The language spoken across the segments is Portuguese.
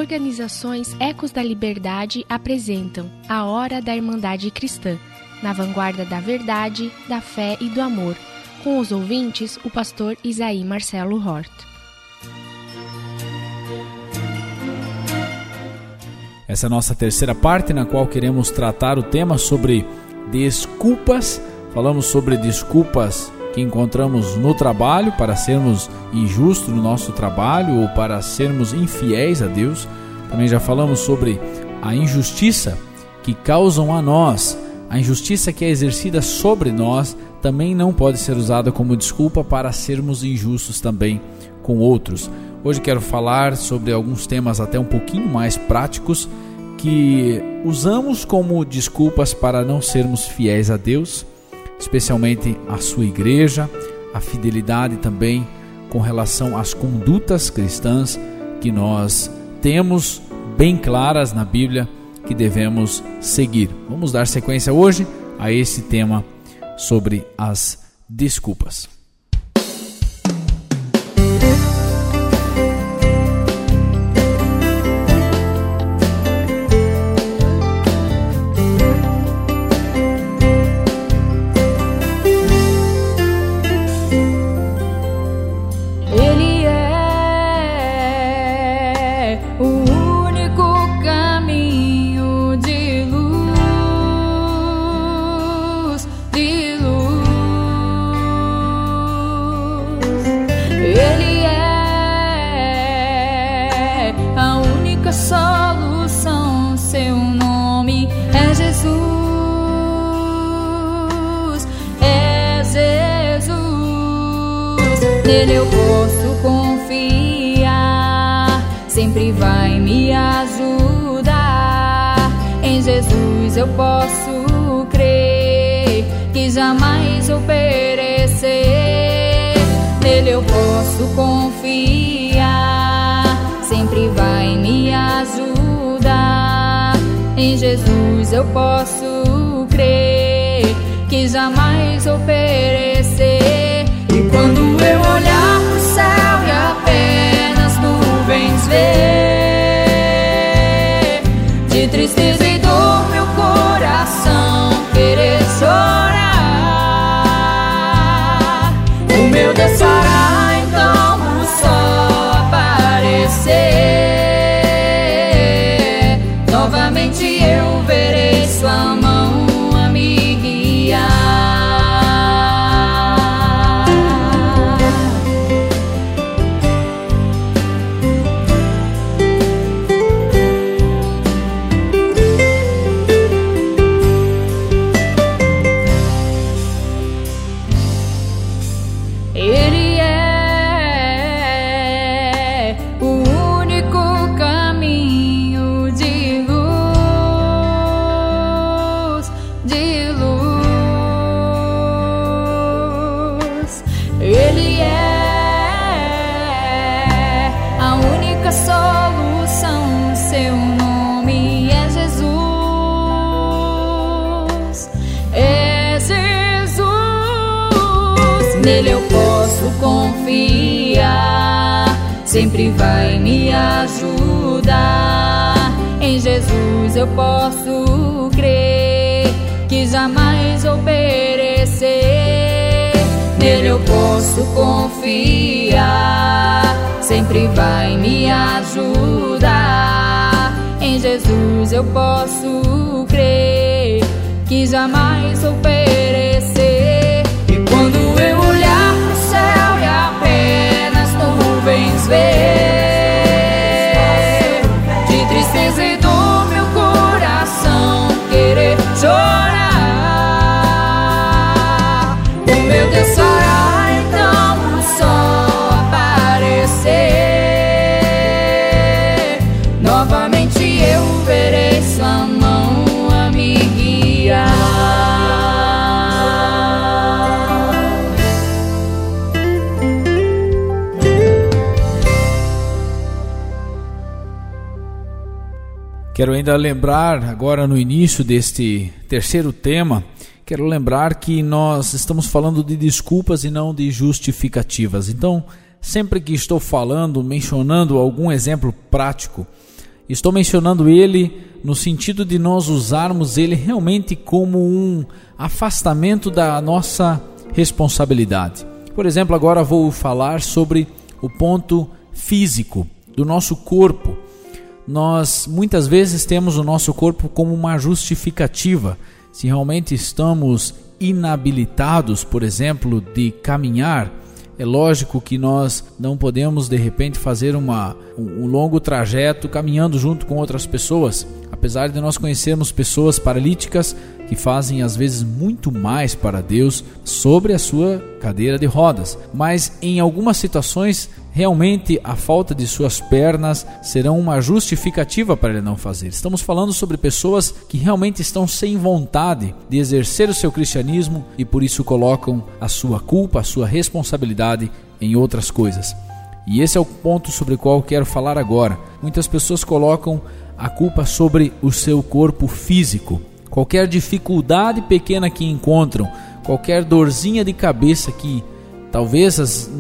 organizações Ecos da Liberdade apresentam a Hora da Irmandade Cristã, na vanguarda da verdade, da fé e do amor, com os ouvintes, o pastor Isaí Marcelo Hort. Essa é a nossa terceira parte, na qual queremos tratar o tema sobre desculpas. Falamos sobre desculpas que encontramos no trabalho para sermos injustos no nosso trabalho ou para sermos infiéis a Deus. Também já falamos sobre a injustiça que causam a nós. A injustiça que é exercida sobre nós também não pode ser usada como desculpa para sermos injustos também com outros. Hoje quero falar sobre alguns temas até um pouquinho mais práticos que usamos como desculpas para não sermos fiéis a Deus, especialmente a sua igreja, a fidelidade também com relação às condutas cristãs que nós temos bem claras na Bíblia que devemos seguir. Vamos dar sequência hoje a esse tema sobre as desculpas. Nele eu posso confiar, sempre vai me ajudar. Em Jesus eu posso crer, que jamais vou perecer. Nele eu posso confiar, sempre vai me ajudar. Em Jesus eu posso crer, que jamais vou perecer. E quando eu olhar pro céu e apenas nuvens ver, de tristeza e dor meu coração querer chorar, o meu Deus fará então o sol aparecer. Novamente eu verei sua mão a me guiar. Nele eu posso confiar, sempre vai me ajudar. Em Jesus eu posso crer, que jamais vou perecer. Nele eu posso confiar, sempre vai me ajudar. Em Jesus eu posso crer, que jamais vou perecer. E quando eu olhar pro céu e apenas nuvens ver, de tristeza e dor meu coração querer chorar, o meu Deus fará então o sol aparecer. Novamente eu verei sua mão a me guiar. Quero ainda lembrar, agora no início deste terceiro tema, quero lembrar que nós estamos falando de desculpas e não de justificativas. Então, sempre que estou falando, mencionando algum exemplo prático, Estou mencionando ele no sentido de nós usarmos ele realmente como um afastamento da nossa responsabilidade. Por exemplo, agora vou falar sobre o ponto físico do nosso corpo. Nós muitas vezes temos o nosso corpo como uma justificativa. Se realmente estamos inabilitados, por exemplo, de caminhar, é lógico que nós não podemos de repente fazer um longo trajeto caminhando junto com outras pessoas. Apesar de nós conhecermos pessoas paralíticas que fazem às vezes muito mais para Deus sobre a sua cadeira de rodas. Mas em algumas situações, realmente a falta de suas pernas serão uma justificativa para ele não fazer. Estamos falando sobre pessoas que realmente estão sem vontade de exercer o seu cristianismo e por isso colocam a sua culpa, a sua responsabilidade em outras coisas. E esse é o ponto sobre o qual eu quero falar agora. Muitas pessoas colocam a culpa sobre o seu corpo físico. Qualquer dificuldade pequena que encontram, qualquer dorzinha de cabeça que talvez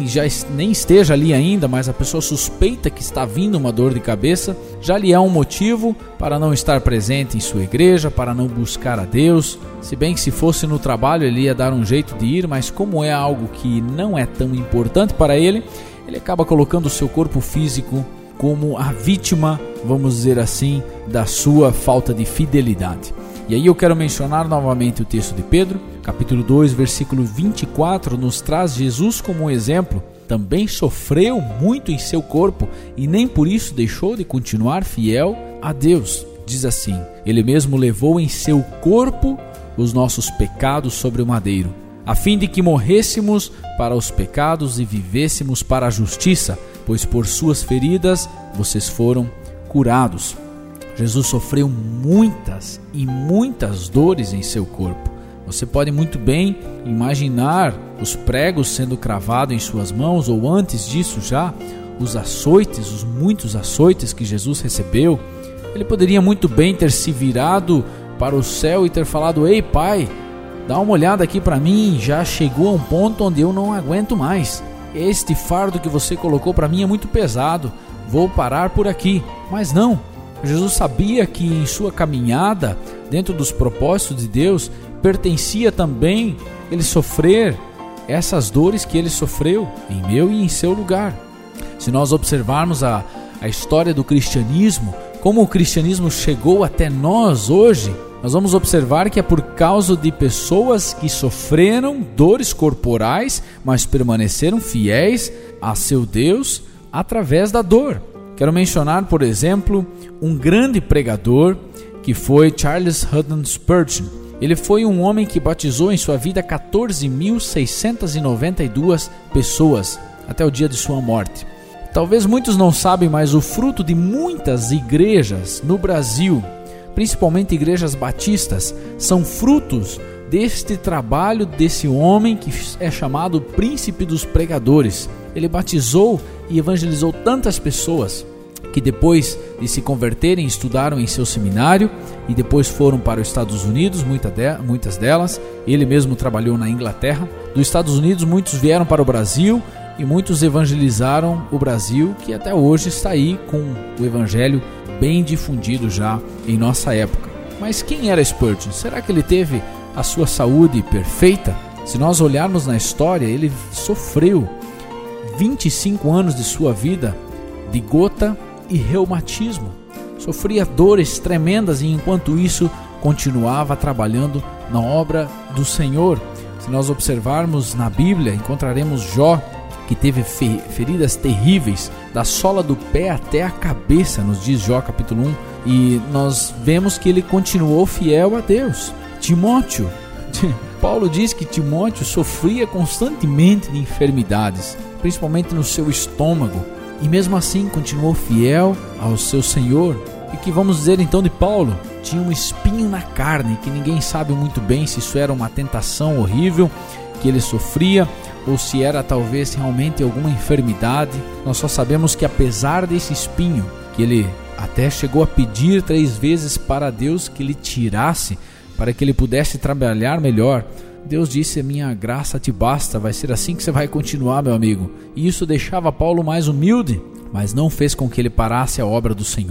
nem esteja ali ainda, mas a pessoa suspeita que está vindo uma dor de cabeça, já lhe é um motivo para não estar presente em sua igreja, para não buscar a Deus. Se bem que se fosse no trabalho ele ia dar um jeito de ir, mas como é algo que não é tão importante para ele, ele acaba colocando o seu corpo físico como a vítima, vamos dizer assim, da sua falta de fidelidade. E aí eu quero mencionar novamente o texto de Pedro, capítulo 2, versículo 24, nos traz Jesus como um exemplo. Também sofreu muito em seu corpo e nem por isso deixou de continuar fiel a Deus. Diz assim: Ele mesmo levou em seu corpo os nossos pecados sobre o madeiro, a fim de que morrêssemos para os pecados e vivêssemos para a justiça, pois por suas feridas vocês foram curados. Jesus sofreu muitas e muitas dores em seu corpo. Você pode muito bem imaginar os pregos sendo cravados em suas mãos, ou antes disso já, os açoites, os muitos açoites que Jesus recebeu. Ele poderia muito bem ter se virado para o céu e ter falado: Ei, Pai, dá uma olhada aqui para mim, já chegou a um ponto onde eu não aguento mais. Este fardo que você colocou para mim é muito pesado, vou parar por aqui. Mas não. Jesus sabia que em sua caminhada, dentro dos propósitos de Deus, pertencia também ele sofrer essas dores que ele sofreu em meu e em seu lugar. Se nós observarmos a história do cristianismo, como o cristianismo chegou até nós hoje, nós vamos observar que é por causa de pessoas que sofreram dores corporais, mas permaneceram fiéis a seu Deus através da dor. Quero mencionar, por exemplo, um grande pregador que foi Charles Haddon Spurgeon. Ele foi um homem que batizou em sua vida 14.692 pessoas até o dia de sua morte. Talvez muitos não sabem, mas o fruto de muitas igrejas no Brasil, principalmente igrejas batistas, são frutos deste trabalho desse homem que é chamado príncipe dos pregadores. Ele batizou e evangelizou tantas pessoas que depois de se converterem estudaram em seu seminário e depois foram para os Estados Unidos, muitas delas. Ele mesmo trabalhou na Inglaterra. Dos Estados Unidos muitos vieram para o Brasil e muitos evangelizaram o Brasil, que até hoje está aí com o evangelho bem difundido já em nossa época. Mas quem era Spurgeon? Será que ele teve a sua saúde perfeita? Se nós olharmos na história, ele sofreu 25 anos de sua vida de gota e reumatismo. Sofria dores tremendas e enquanto isso continuava trabalhando na obra do Senhor. Se nós observarmos na Bíblia, encontraremos Jó, que teve feridas terríveis da sola do pé até a cabeça, nos diz Jó capítulo 1, e nós vemos que ele continuou fiel a Deus. Timóteo, Paulo diz que Timóteo sofria constantemente de enfermidades, principalmente no seu estômago, e mesmo assim continuou fiel ao seu Senhor. E que vamos dizer então de Paulo? Tinha um espinho na carne, que ninguém sabe muito bem se isso era uma tentação horrível que ele sofria, ou se era talvez realmente alguma enfermidade. Nós só sabemos que apesar desse espinho, que ele até chegou a pedir 3 vezes para Deus que ele tirasse, para que ele pudesse trabalhar melhor, Deus disse: minha graça te basta, vai ser assim que você vai continuar, meu amigo. E isso deixava Paulo mais humilde, mas não fez com que ele parasse a obra do Senhor.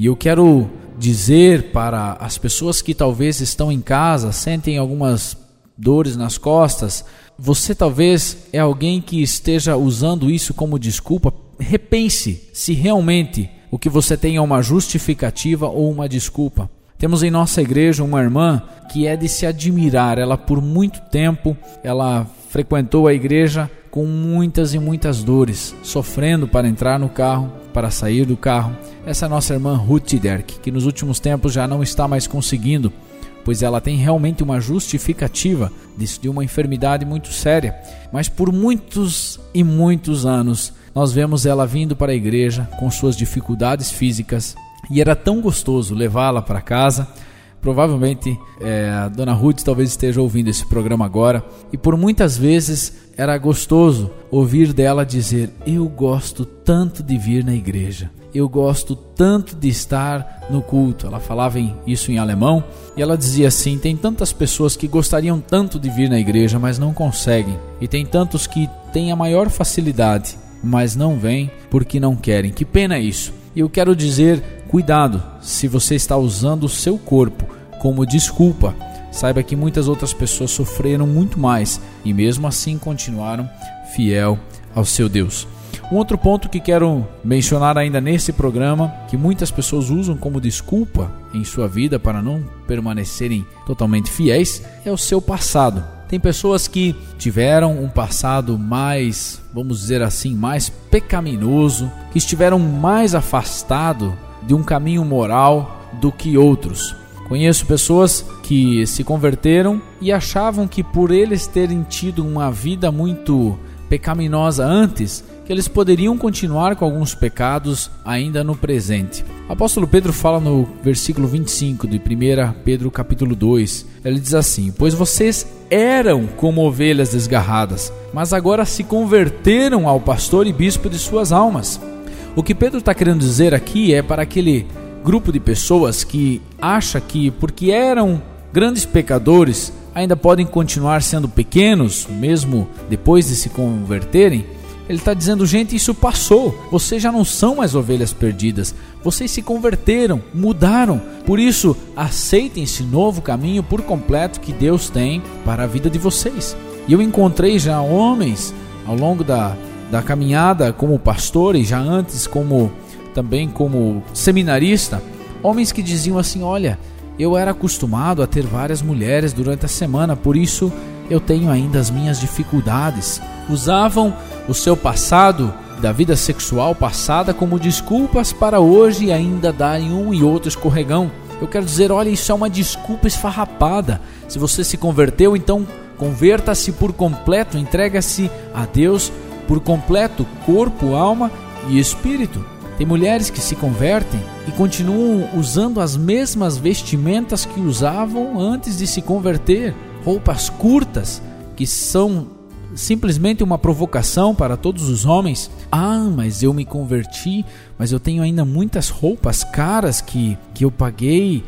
E eu quero dizer para as pessoas que talvez estão em casa, sentem algumas dores nas costas, você talvez é alguém que esteja usando isso como desculpa. Repense se realmente o que você tem é uma justificativa ou uma desculpa. Temos em nossa igreja uma irmã que é de se admirar. Ela por muito tempo, ela frequentou a igreja com muitas e muitas dores, sofrendo para entrar no carro, para sair do carro. Essa é a nossa irmã Ruth Derk, que nos últimos tempos já não está mais conseguindo, pois ela tem realmente uma justificativa de uma enfermidade muito séria. Mas por muitos e muitos anos, nós vemos ela vindo para a igreja com suas dificuldades físicas, e era tão gostoso levá-la para casa. Provavelmente a dona Ruth talvez esteja ouvindo esse programa agora, e por muitas vezes era gostoso ouvir dela dizer: eu gosto tanto de vir na igreja, eu gosto tanto de estar no culto. Ela falava isso em alemão, e ela dizia assim: tem tantas pessoas que gostariam tanto de vir na igreja, mas não conseguem, e tem tantos que têm a maior facilidade, mas não vêm porque não querem. Que pena isso. E eu quero dizer, cuidado se você está usando o seu corpo como desculpa. Saiba que muitas outras pessoas sofreram muito mais e mesmo assim continuaram fiel ao seu Deus. Um outro ponto que quero mencionar ainda nesse programa, que muitas pessoas usam como desculpa em sua vida para não permanecerem totalmente fiéis, é o seu passado. Tem pessoas que tiveram um passado mais, vamos dizer assim, mais pecaminoso, que estiveram mais afastado de um caminho moral do que outros. Conheço pessoas que se converteram e achavam que por eles terem tido uma vida muito pecaminosa antes, que eles poderiam continuar com alguns pecados ainda no presente. O apóstolo Pedro fala no versículo 25 de 1 Pedro capítulo 2, ele diz assim: pois vocês eram como ovelhas desgarradas, mas agora se converteram ao pastor e bispo de suas almas. O que Pedro está querendo dizer aqui é para aquele grupo de pessoas que acha que porque eram grandes pecadores ainda podem continuar sendo pequenos mesmo depois de se converterem. Ele está dizendo: gente, isso passou, vocês já não são mais ovelhas perdidas, vocês se converteram, mudaram, por isso aceitem esse novo caminho por completo que Deus tem para a vida de vocês. E eu encontrei já homens ao longo da caminhada como pastor e já antes também como seminarista, homens que diziam assim: olha, eu era acostumado a ter várias mulheres durante a semana, por isso eu tenho ainda as minhas dificuldades. Usavam o seu passado, da vida sexual passada, como desculpas para hoje ainda darem um e outro escorregão. Eu quero dizer, olha, isso é uma desculpa esfarrapada. Se você se converteu, então converta-se por completo, entrega-se a Deus por completo, corpo, alma e espírito. Tem mulheres que se convertem e continuam usando as mesmas vestimentas que usavam antes de se converter. Roupas curtas, que são simplesmente uma provocação para todos os homens. Ah, mas eu me converti, mas eu tenho ainda muitas roupas caras que eu paguei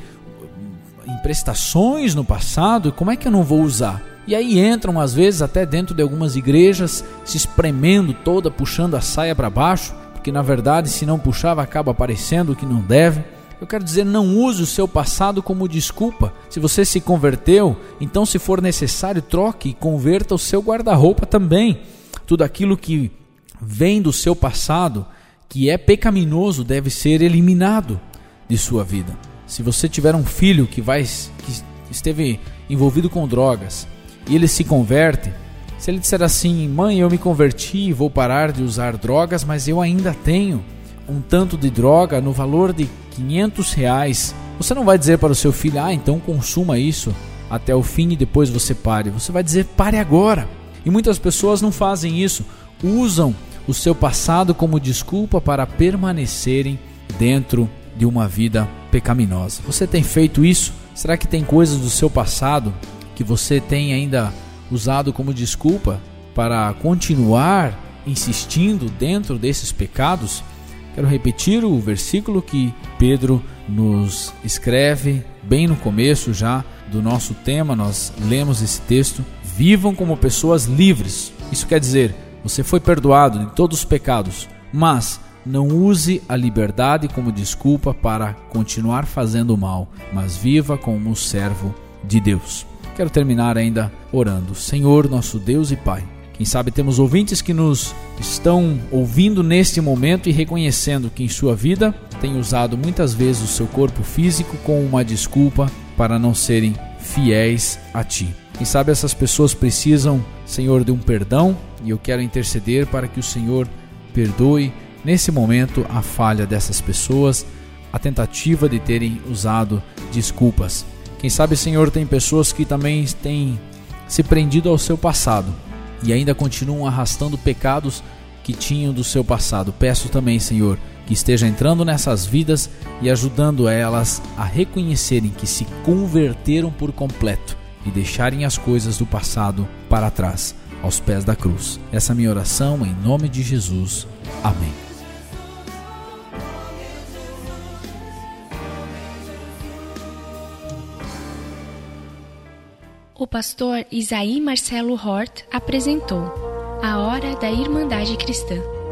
em prestações no passado, como é que eu não vou usar? E aí entram às vezes até dentro de algumas igrejas, se espremendo toda, puxando a saia para baixo, porque na verdade se não puxava acaba aparecendo o que não deve. Eu quero dizer, não use o seu passado como desculpa. Se você se converteu, então se for necessário, troque e converta o seu guarda-roupa também. Tudo aquilo que vem do seu passado, que é pecaminoso, deve ser eliminado de sua vida. Se você tiver um filho que esteve envolvido com drogas e ele se converte, se ele disser assim: mãe, eu me converti e vou parar de usar drogas, mas eu ainda tenho um tanto de droga no valor de R$500, você não vai dizer para o seu filho: então consuma isso até o fim e depois você pare. Você vai dizer: pare agora. E muitas pessoas não fazem isso, usam o seu passado como desculpa para permanecerem dentro de uma vida pecaminosa. Você tem feito isso? Será que tem coisas do seu passado que você tem ainda usado como desculpa para continuar insistindo dentro desses pecados? Quero repetir o versículo que Pedro nos escreve bem no começo já do nosso tema. Nós lemos esse texto: vivam como pessoas livres. Isso quer dizer, você foi perdoado de todos os pecados, mas não use a liberdade como desculpa para continuar fazendo mal, mas viva como um servo de Deus. Quero terminar ainda orando. Senhor, nosso Deus e Pai, quem sabe temos ouvintes que nos estão ouvindo neste momento e reconhecendo que em sua vida tem usado muitas vezes o seu corpo físico como uma desculpa para não serem fiéis a Ti. Quem sabe essas pessoas precisam, Senhor, de um perdão, e eu quero interceder para que o Senhor perdoe nesse momento a falha dessas pessoas, a tentativa de terem usado desculpas. Quem sabe, Senhor, tem pessoas que também têm se prendido ao seu passado e ainda continuam arrastando pecados que tinham do seu passado. Peço também, Senhor, que esteja entrando nessas vidas e ajudando elas a reconhecerem que se converteram por completo e deixarem as coisas do passado para trás, aos pés da cruz. Essa é a minha oração em nome de Jesus. Amém. O pastor Isaí Marcelo Hort apresentou A Hora da Irmandade Cristã.